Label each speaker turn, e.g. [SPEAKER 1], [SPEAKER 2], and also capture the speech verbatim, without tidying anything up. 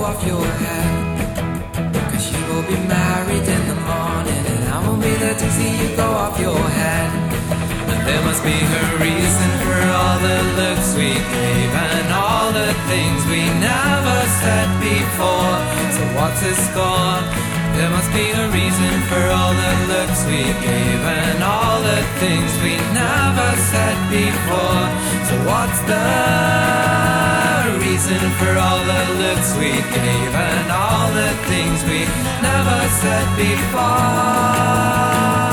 [SPEAKER 1] off your head. Cause you will be married in the morning, and I won't be there to see you go off your head. And there must be a reason for all the looks we gave and all the things we never said before. So what's the score? There must be a reason for all the looks we gave and all the things we never said before. So what's the reason for all the looks we gave and all the things we never said before?